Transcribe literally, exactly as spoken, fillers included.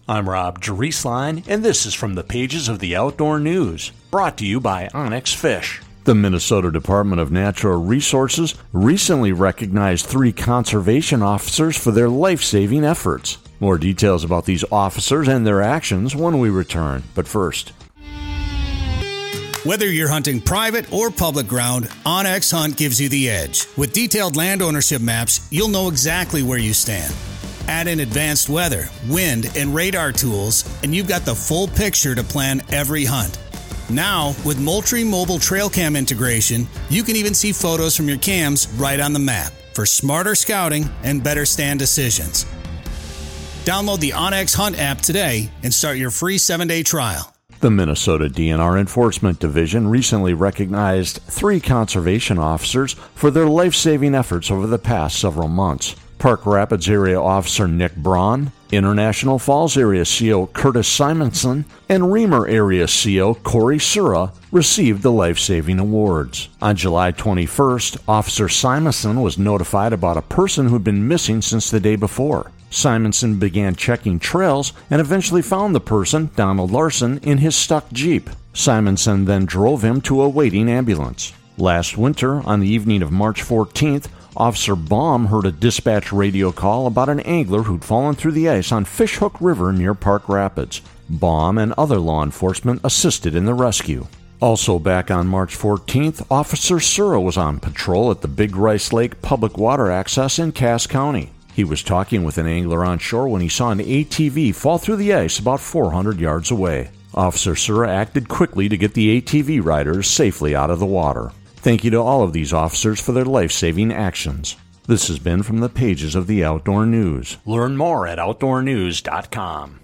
I'm Rob Drieslein, and this is from the pages of the Outdoor News, brought to you by Onyx Fish. The Minnesota Department of Natural Resources recently recognized three conservation officers for their life-saving efforts. More details about these officers and their actions when we return, but first. Whether you're hunting private or public ground, OnX Hunt gives you the edge. With detailed land ownership maps, you'll know exactly where you stand. Add in advanced weather, wind, and radar tools, and you've got the full picture to plan every hunt. Now, with Moultrie Mobile Trail Cam integration, you can even see photos from your cams right on the map for smarter scouting and better stand decisions. Download the OnX Hunt app today and start your free seven-day trial. The Minnesota D N R Enforcement Division recently recognized three conservation officers for their life-saving efforts over the past several months. Park Rapids Area Officer Nick Braun, International Falls Area C O Curtis Simonson, and Reamer Area C O Corey Sura received the life-saving awards. On July twenty-first, Officer Simonson was notified about a person who'd been missing since the day before. Simonson began checking trails and eventually found the person, Donald Larson, in his stuck Jeep. Simonson then drove him to a waiting ambulance. Last winter, on the evening of March fourteenth, Officer Baum heard a dispatch radio call about an angler who'd fallen through the ice on Fishhook River near Park Rapids. Baum and other law enforcement assisted in the rescue. Also back on March fourteenth, Officer Sura was on patrol at the Big Rice Lake Public Water Access in Cass County. He was talking with an angler on shore when he saw an A T V fall through the ice about four hundred yards away. Officer Sura acted quickly to get the A T V riders safely out of the water. Thank you to all of these officers for their life-saving actions. This has been from the pages of the Outdoor News. Learn more at outdoor news dot com.